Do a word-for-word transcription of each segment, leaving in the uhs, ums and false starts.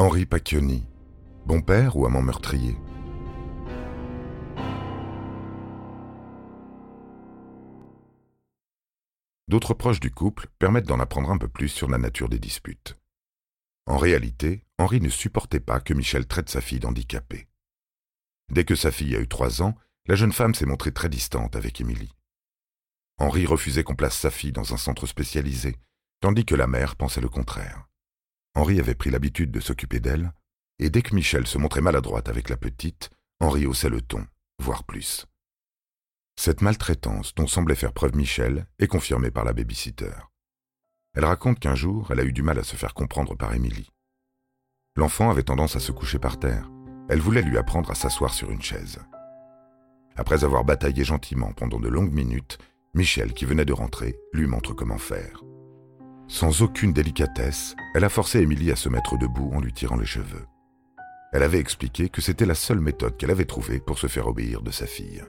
Henri Pacchioni, bon père ou amant meurtrier? D'autres proches du couple permettent d'en apprendre un peu plus sur la nature des disputes. En réalité, Henri ne supportait pas que Michel traite sa fille d'handicapée. Dès que sa fille a eu trois ans, la jeune femme s'est montrée très distante avec Émilie. Henri refusait qu'on place sa fille dans un centre spécialisé, tandis que la mère pensait le contraire. Henri avait pris l'habitude de s'occuper d'elle, et dès que Michel se montrait maladroite avec la petite, Henri haussait le ton, voire plus. Cette maltraitance dont semblait faire preuve Michel est confirmée par la baby-sitter. Elle raconte qu'un jour, elle a eu du mal à se faire comprendre par Émilie. L'enfant avait tendance à se coucher par terre. Elle voulait lui apprendre à s'asseoir sur une chaise. Après avoir bataillé gentiment pendant de longues minutes, Michel, qui venait de rentrer, lui montre comment faire. Sans aucune délicatesse, elle a forcé Émilie à se mettre debout en lui tirant les cheveux. Elle avait expliqué que c'était la seule méthode qu'elle avait trouvée pour se faire obéir de sa fille.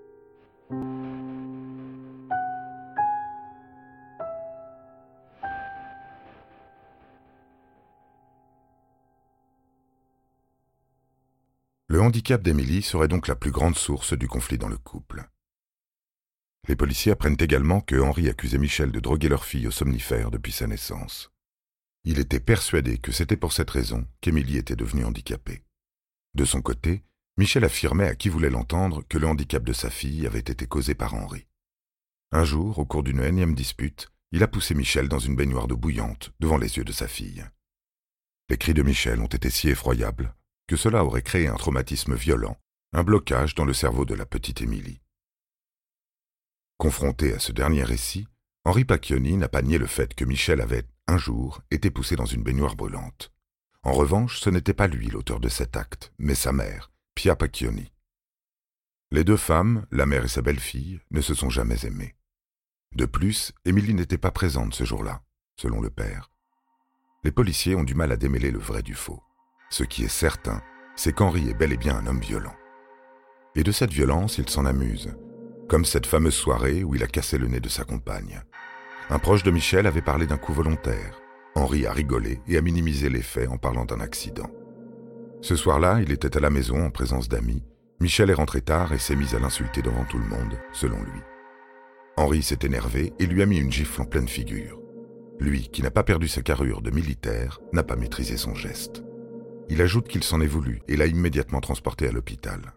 Le handicap d'Émilie serait donc la plus grande source du conflit dans le couple. Les policiers apprennent également que Henri accusait Michel de droguer leur fille au somnifère depuis sa naissance. Il était persuadé que c'était pour cette raison qu'Émilie était devenue handicapée. De son côté, Michel affirmait à qui voulait l'entendre que le handicap de sa fille avait été causé par Henri. Un jour, au cours d'une énième dispute, il a poussé Michel dans une baignoire d'eau bouillante devant les yeux de sa fille. Les cris de Michel ont été si effroyables que cela aurait créé un traumatisme violent, un blocage dans le cerveau de la petite Émilie. Confronté à ce dernier récit, Henri Pacchioni n'a pas nié le fait que Michel avait, un jour, été poussé dans une baignoire brûlante. En revanche, ce n'était pas lui l'auteur de cet acte, mais sa mère, Pia Pacchioni. Les deux femmes, la mère et sa belle-fille, ne se sont jamais aimées. De plus, Émilie n'était pas présente ce jour-là, selon le père. Les policiers ont du mal à démêler le vrai du faux. Ce qui est certain, c'est qu'Henri est bel et bien un homme violent. Et de cette violence, il s'en amuse, comme cette fameuse soirée où il a cassé le nez de sa compagne. Un proche de Michel avait parlé d'un coup volontaire. Henri a rigolé et a minimisé les faits en parlant d'un accident. Ce soir-là, il était à la maison en présence d'amis. Michel est rentré tard et s'est mis à l'insulter devant tout le monde, selon lui. Henri s'est énervé et lui a mis une gifle en pleine figure. Lui, qui n'a pas perdu sa carrure de militaire, n'a pas maîtrisé son geste. Il ajoute qu'il s'en est voulu et l'a immédiatement transporté à l'hôpital.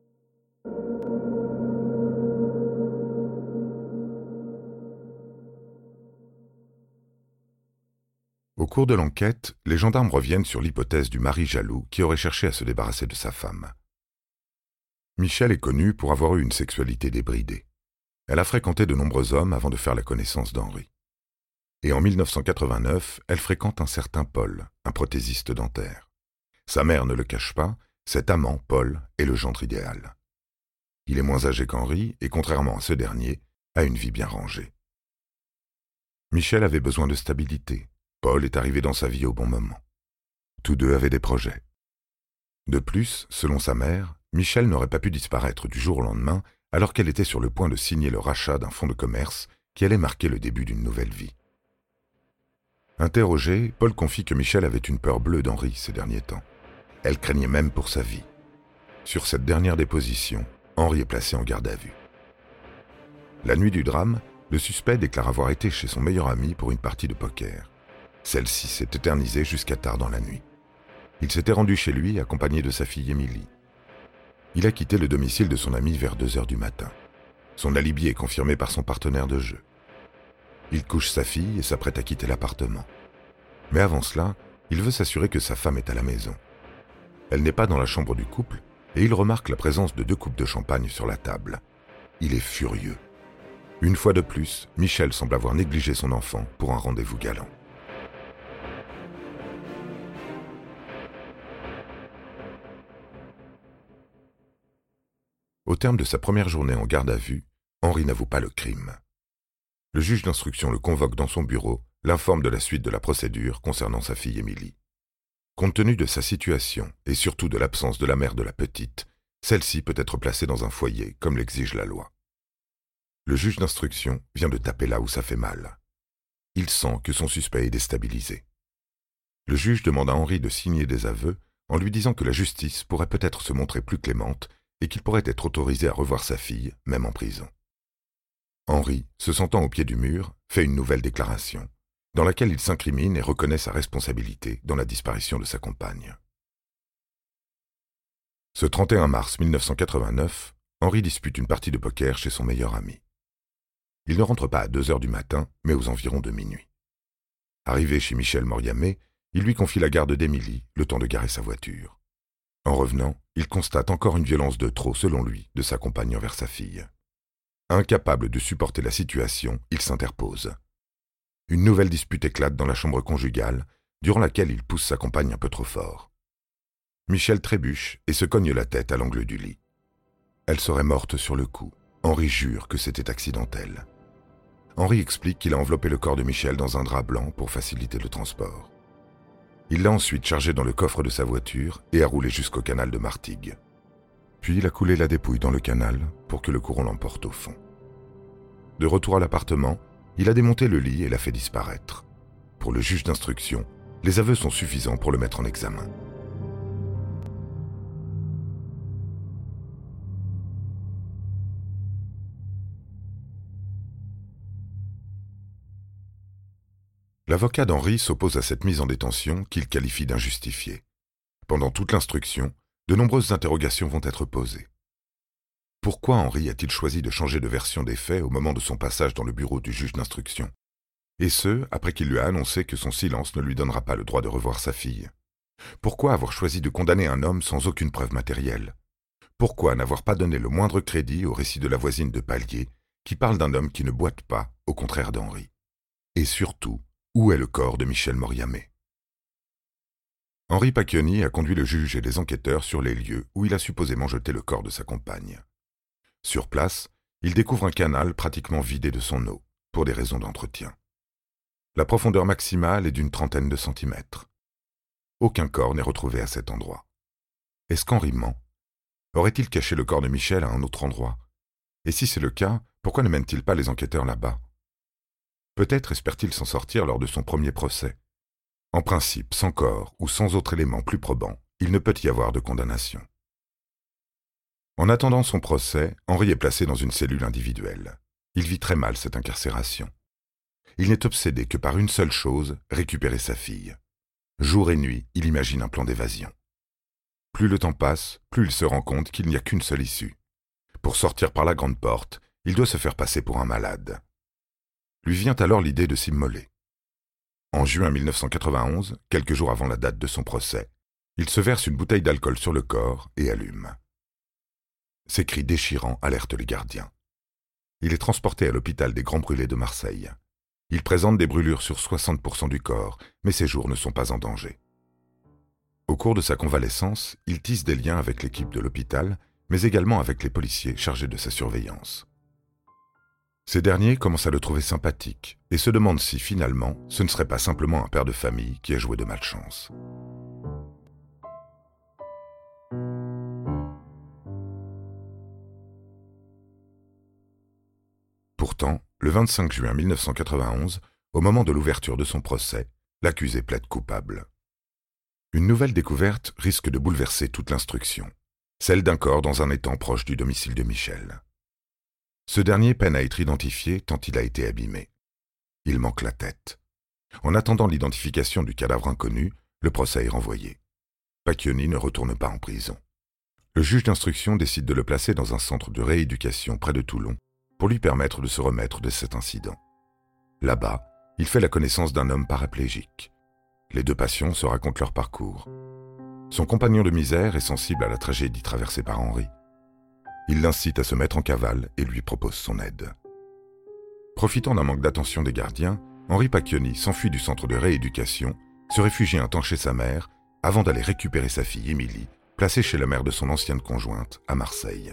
Au cours de l'enquête, les gendarmes reviennent sur l'hypothèse du mari jaloux qui aurait cherché à se débarrasser de sa femme. Michel est connue pour avoir eu une sexualité débridée. Elle a fréquenté de nombreux hommes avant de faire la connaissance d'Henri. Et en mille neuf cent quatre-vingt-neuf, elle fréquente un certain Paul, un prothésiste dentaire. Sa mère ne le cache pas, cet amant, Paul, est le gendre idéal. Il est moins âgé qu'Henri et, contrairement à ce dernier, a une vie bien rangée. Michel avait besoin de stabilité. Paul est arrivé dans sa vie au bon moment. Tous deux avaient des projets. De plus, selon sa mère, Michel n'aurait pas pu disparaître du jour au lendemain alors qu'elle était sur le point de signer le rachat d'un fonds de commerce qui allait marquer le début d'une nouvelle vie. Interrogé, Paul confie que Michel avait une peur bleue d'Henri ces derniers temps. Elle craignait même pour sa vie. Sur cette dernière déposition, Henri est placé en garde à vue. La nuit du drame, le suspect déclare avoir été chez son meilleur ami pour une partie de poker. Celle-ci s'est éternisée jusqu'à tard dans la nuit. Il s'était rendu chez lui accompagné de sa fille Émilie. Il a quitté le domicile de son ami vers deux heures du matin. Son alibi est confirmé par son partenaire de jeu. Il couche sa fille et s'apprête à quitter l'appartement. Mais avant cela, il veut s'assurer que sa femme est à la maison. Elle n'est pas dans la chambre du couple et il remarque la présence de deux coupes de champagne sur la table. Il est furieux. Une fois de plus, Michel semble avoir négligé son enfant pour un rendez-vous galant. Au terme de sa première journée en garde à vue, Henri n'avoue pas le crime. Le juge d'instruction le convoque dans son bureau, l'informe de la suite de la procédure concernant sa fille Émilie. Compte tenu de sa situation et surtout de l'absence de la mère de la petite, celle-ci peut être placée dans un foyer comme l'exige la loi. Le juge d'instruction vient de taper là où ça fait mal. Il sent que son suspect est déstabilisé. Le juge demande à Henri de signer des aveux en lui disant que la justice pourrait peut-être se montrer plus clémente et qu'il pourrait être autorisé à revoir sa fille, même en prison. Henri, se sentant au pied du mur, fait une nouvelle déclaration, dans laquelle il s'incrimine et reconnaît sa responsabilité dans la disparition de sa compagne. Ce trente et un mars mille neuf cent quatre-vingt-neuf, Henri dispute une partie de poker chez son meilleur ami. Il ne rentre pas à deux heures du matin, mais aux environs de minuit. Arrivé chez Michel Moriamé, il lui confie la garde d'Émilie, le temps de garer sa voiture. En revenant, il constate encore une violence de trop, selon lui, de sa compagne envers sa fille. Incapable de supporter la situation, il s'interpose. Une nouvelle dispute éclate dans la chambre conjugale, durant laquelle il pousse sa compagne un peu trop fort. Michel trébuche et se cogne la tête à l'angle du lit. Elle serait morte sur le coup. Henri jure que c'était accidentel. Henri explique qu'il a enveloppé le corps de Michel dans un drap blanc pour faciliter le transport. Il l'a ensuite chargé dans le coffre de sa voiture et a roulé jusqu'au canal de Martigues. Puis il a coulé la dépouille dans le canal pour que le courant l'emporte au fond. De retour à l'appartement, il a démonté le lit et l'a fait disparaître. Pour le juge d'instruction, les aveux sont suffisants pour le mettre en examen. L'avocat d'Henri s'oppose à cette mise en détention qu'il qualifie d'injustifiée. Pendant toute l'instruction, de nombreuses interrogations vont être posées. Pourquoi Henri a-t-il choisi de changer de version des faits au moment de son passage dans le bureau du juge d'instruction? Et ce, après qu'il lui a annoncé que son silence ne lui donnera pas le droit de revoir sa fille. Pourquoi avoir choisi de condamner un homme sans aucune preuve matérielle? Pourquoi n'avoir pas donné le moindre crédit au récit de la voisine de palier qui parle d'un homme qui ne boite pas, au contraire d'Henri? Et surtout, où est le corps de Michel Moriamé? Henri Pacchioni a conduit le juge et les enquêteurs sur les lieux où il a supposément jeté le corps de sa compagne. Sur place, il découvre un canal pratiquement vidé de son eau, pour des raisons d'entretien. La profondeur maximale est d'une trentaine de centimètres. Aucun corps n'est retrouvé à cet endroit. Est-ce qu'Henri ment? Aurait-il caché le corps de Michel à un autre endroit? Et si c'est le cas, pourquoi ne mène-t-il pas les enquêteurs là-bas? Peut-être espère-t-il s'en sortir lors de son premier procès. En principe, sans corps ou sans autre élément plus probant, il ne peut y avoir de condamnation. En attendant son procès, Henri est placé dans une cellule individuelle. Il vit très mal cette incarcération. Il n'est obsédé que par une seule chose, récupérer sa fille. Jour et nuit, il imagine un plan d'évasion. Plus le temps passe, plus il se rend compte qu'il n'y a qu'une seule issue. Pour sortir par la grande porte, il doit se faire passer pour un malade. Lui vient alors l'idée de s'immoler. En juin mille neuf cent quatre-vingt-onze, quelques jours avant la date de son procès, il se verse une bouteille d'alcool sur le corps et allume. Ses cris déchirants alertent les gardiens. Il est transporté à l'hôpital des Grands Brûlés de Marseille. Il présente des brûlures sur soixante pour cent du corps, mais ses jours ne sont pas en danger. Au cours de sa convalescence, il tisse des liens avec l'équipe de l'hôpital, mais également avec les policiers chargés de sa surveillance. Ces derniers commencent à le trouver sympathique et se demandent si, finalement, ce ne serait pas simplement un père de famille qui a joué de malchance. Pourtant, le vingt-cinq juin mille neuf cent quatre-vingt-onze, au moment de l'ouverture de son procès, l'accusé plaide coupable. Une nouvelle découverte risque de bouleverser toute l'instruction, celle d'un corps dans un étang proche du domicile de Michel. Ce dernier peine à être identifié tant il a été abîmé. Il manque la tête. En attendant l'identification du cadavre inconnu, le procès est renvoyé. Pacchioni ne retourne pas en prison. Le juge d'instruction décide de le placer dans un centre de rééducation près de Toulon pour lui permettre de se remettre de cet incident. Là-bas, il fait la connaissance d'un homme paraplégique. Les deux patients se racontent leur parcours. Son compagnon de misère est sensible à la tragédie traversée par Henri. Il l'incite à se mettre en cavale et lui propose son aide. Profitant d'un manque d'attention des gardiens, Henri Pacchioni s'enfuit du centre de rééducation, se réfugie un temps chez sa mère, avant d'aller récupérer sa fille Émilie, placée chez la mère de son ancienne conjointe, à Marseille.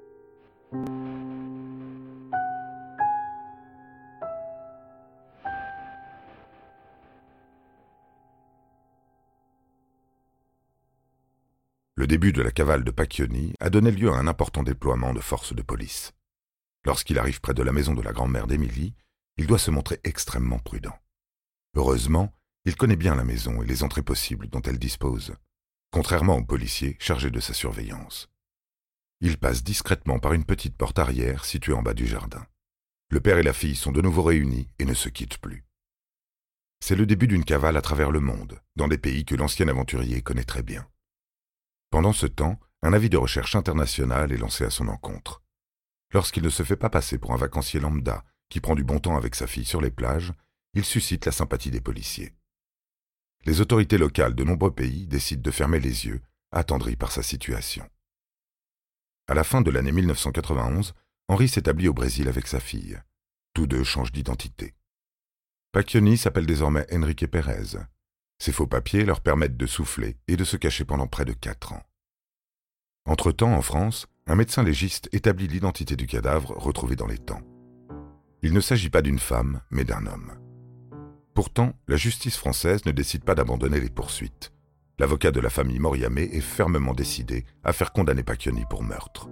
Le début de la cavale de Pacchioni a donné lieu à un important déploiement de forces de police. Lorsqu'il arrive près de la maison de la grand-mère d'Émilie, il doit se montrer extrêmement prudent. Heureusement, Il connaît bien la maison et les entrées possibles dont elle dispose, contrairement aux policiers chargés de sa surveillance. Il passe discrètement par une petite porte arrière située en bas du jardin. Le père et la fille sont de nouveau réunis et ne se quittent plus. C'est le début d'une cavale à travers le monde, dans des pays que l'ancien aventurier connaît très bien. Pendant ce temps, un avis de recherche international est lancé à son encontre. Lorsqu'il ne se fait pas passer pour un vacancier lambda qui prend du bon temps avec sa fille sur les plages, il suscite la sympathie des policiers. Les autorités locales de nombreux pays décident de fermer les yeux, attendris par sa situation. À la fin de l'année mille neuf cent quatre-vingt-onze, Henri s'établit au Brésil avec sa fille. Tous deux changent d'identité. Pacchioni s'appelle désormais Enrique Pérez. Ces faux papiers leur permettent de souffler et de se cacher pendant près de quatre ans. Entre-temps, en France, un médecin légiste établit l'identité du cadavre retrouvé dans les temps. Il ne s'agit pas d'une femme, mais d'un homme. Pourtant, la justice française ne décide pas d'abandonner les poursuites. L'avocat de la famille Moriamé est fermement décidé à faire condamner Pacchioni pour meurtre.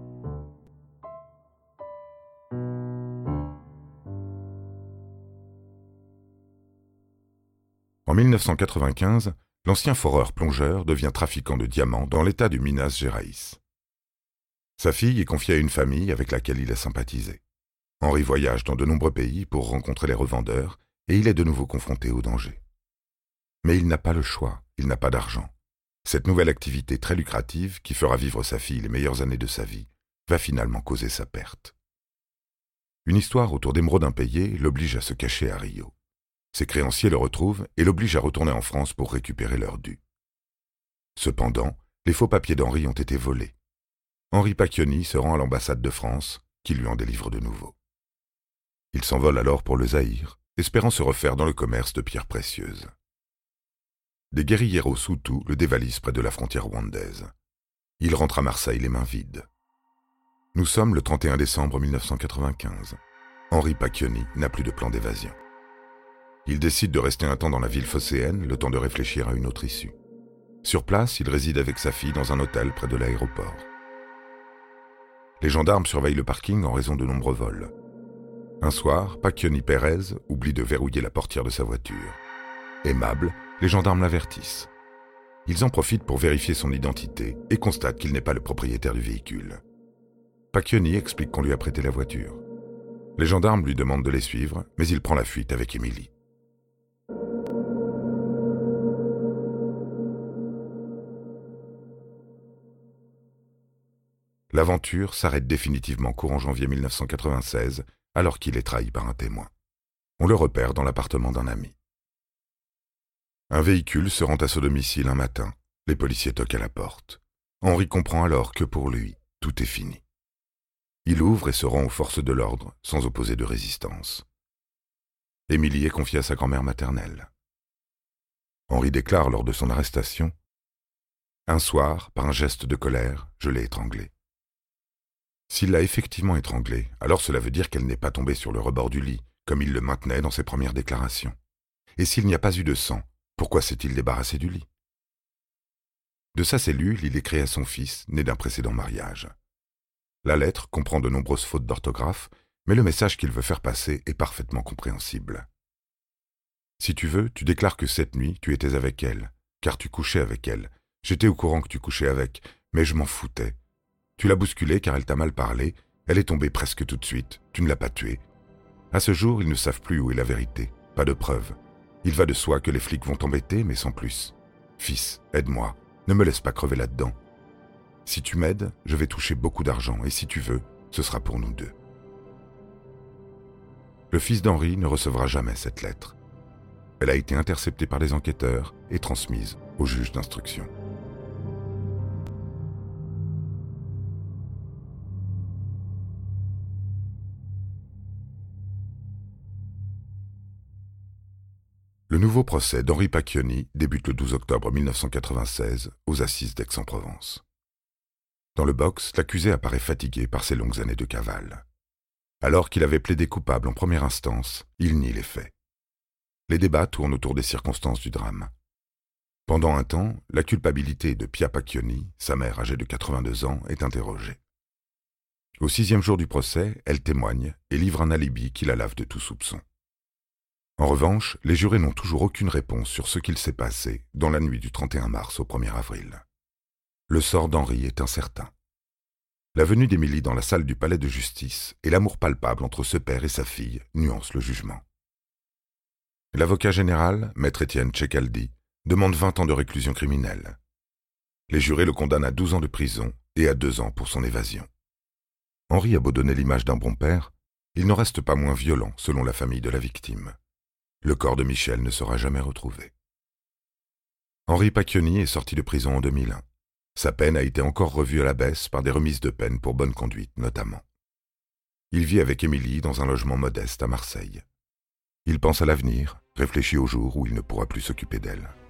En mille neuf cent quatre-vingt-quinze, l'ancien foreur-plongeur devient trafiquant de diamants dans l'état du Minas Gerais. Sa fille est confiée à une famille avec laquelle il a sympathisé. Henri voyage dans de nombreux pays pour rencontrer les revendeurs et il est de nouveau confronté au danger. Mais il n'a pas le choix, il n'a pas d'argent. Cette nouvelle activité très lucrative, qui fera vivre sa fille les meilleures années de sa vie, va finalement causer sa perte. Une histoire autour d'émeraudes impayées l'oblige à se cacher à Rio. Ses créanciers le retrouvent et l'obligent à retourner en France pour récupérer leur dû. Cependant, les faux papiers d'Henri ont été volés. Henri Pacchioni se rend à l'ambassade de France, qui lui en délivre de nouveau. Il s'envole alors pour le Zaïre, espérant se refaire dans le commerce de pierres précieuses. Des guérilleros Hutus le dévalisent près de la frontière rwandaise. Il rentre à Marseille les mains vides. Nous sommes le trente et un décembre mille neuf cent quatre-vingt-quinze. Henri Pacchioni n'a plus de plan d'évasion. Il décide de rester un temps dans la ville phocéenne, le temps de réfléchir à une autre issue. Sur place, il réside avec sa fille dans un hôtel près de l'aéroport. Les gendarmes surveillent le parking en raison de nombreux vols. Un soir, Pacchioni Pérez oublie de verrouiller la portière de sa voiture. Aimable, les gendarmes l'avertissent. Ils en profitent pour vérifier son identité et constatent qu'il n'est pas le propriétaire du véhicule. Pacchioni explique qu'on lui a prêté la voiture. Les gendarmes lui demandent de les suivre, mais il prend la fuite avec Émilie. L'aventure s'arrête définitivement courant janvier mille neuf cent quatre-vingt-seize, alors qu'il est trahi par un témoin. On le repère dans l'appartement d'un ami. Un véhicule se rend à son domicile un matin. Les policiers toquent à la porte. Henri comprend alors que pour lui, tout est fini. Il ouvre et se rend aux forces de l'ordre, sans opposer de résistance. Émilie est confiée à sa grand-mère maternelle. Henri déclare lors de son arrestation « Un soir, par un geste de colère, je l'ai étranglée. » S'il l'a effectivement étranglée, alors cela veut dire qu'elle n'est pas tombée sur le rebord du lit, comme il le maintenait dans ses premières déclarations. Et s'il n'y a pas eu de sang, pourquoi s'est-il débarrassé du lit? De sa cellule, il écrit à son fils, né d'un précédent mariage. La lettre comprend de nombreuses fautes d'orthographe, mais le message qu'il veut faire passer est parfaitement compréhensible. Si tu veux, tu déclares que cette nuit, tu étais avec elle, car tu couchais avec elle. J'étais au courant que tu couchais avec, mais je m'en foutais. Tu l'as bousculée car elle t'a mal parlé, elle est tombée presque tout de suite, tu ne l'as pas tuée. À ce jour, ils ne savent plus où est la vérité, pas de preuves. Il va de soi que les flics vont t'embêter, mais sans plus. Fils, aide-moi, ne me laisse pas crever là-dedans. Si tu m'aides, je vais toucher beaucoup d'argent, et si tu veux, ce sera pour nous deux. » Le fils d'Henri ne recevra jamais cette lettre. Elle a été interceptée par les enquêteurs et transmise au juge d'instruction. Le nouveau procès d'Henri Pacchioni débute le douze octobre mille neuf cent quatre-vingt-seize aux assises d'Aix-en-Provence. Dans le box, l'accusé apparaît fatigué par ses longues années de cavale. Alors qu'il avait plaidé coupable en première instance, il nie les faits. Les débats tournent autour des circonstances du drame. Pendant un temps, la culpabilité de Pia Pacchioni, sa mère âgée de quatre-vingt-deux ans, est interrogée. Au sixième jour du procès, elle témoigne et livre un alibi qui la lave de tout soupçon. En revanche, les jurés n'ont toujours aucune réponse sur ce qu'il s'est passé dans la nuit du trente et un mars au premier avril. Le sort d'Henri est incertain. La venue d'Émilie dans la salle du palais de justice et l'amour palpable entre ce père et sa fille nuancent le jugement. L'avocat général, maître Étienne Tchekhaldi, demande vingt ans de réclusion criminelle. Les jurés le condamnent à douze ans de prison et à deux ans pour son évasion. Henri a beau donner l'image d'un bon père, il n'en reste pas moins violent selon la famille de la victime. Le corps de Michel ne sera jamais retrouvé. Henri Pacchioni est sorti de prison en deux mille un. Sa peine a été encore revue à la baisse par des remises de peine pour bonne conduite notamment. Il vit avec Émilie dans un logement modeste à Marseille. Il pense à l'avenir, réfléchit au jour où il ne pourra plus s'occuper d'elle.